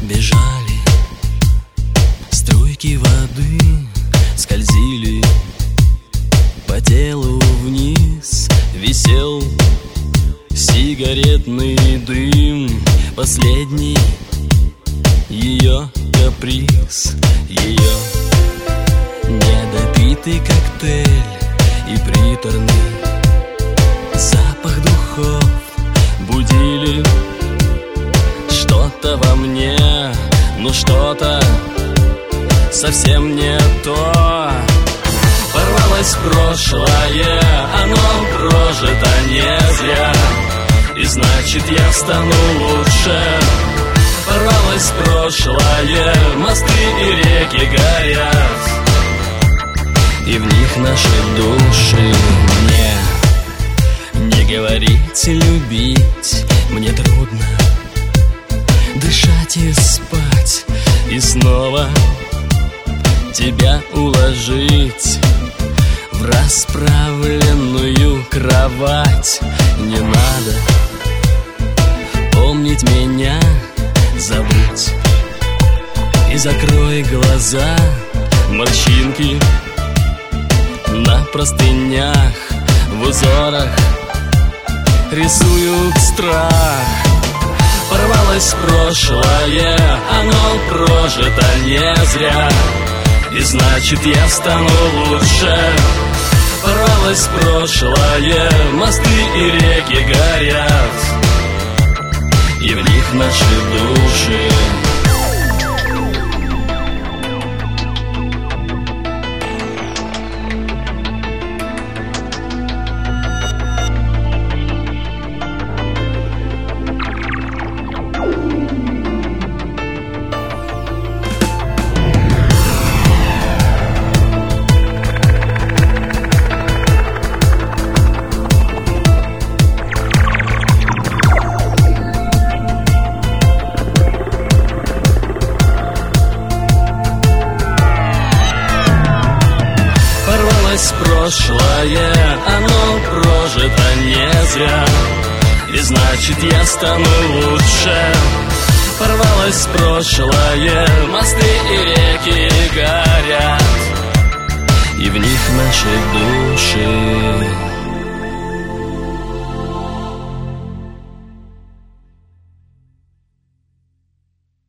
Бежали струйки воды, скользили по телу вниз. Висел сигаретный дым, последний ее каприз, ее недопитый коктейль и приторный запах духов будили что-то во мне, но что-то совсем не то. Порвалось прошлое, оно прожито не зря, и значит я стану лучше. Порвалось прошлое, мосты и реки горят, и в них наши души. Мне не говорите любить, мне трудно дышать и спать, и снова тебя уложить в расправленную кровать. Не надо помнить меня, забудь и закрой глаза. Морщинки на простынях, в узорах рисуют страх. Порвалось прошлое, оно прожито не зря, и значит я стану лучше. Порвалось прошлое, мосты и реки горят, и в них наши души. Прошлое, оно прожито не зря, и значит я стану лучше. Порвалось прошлое, мосты и реки горят, и в них наши души.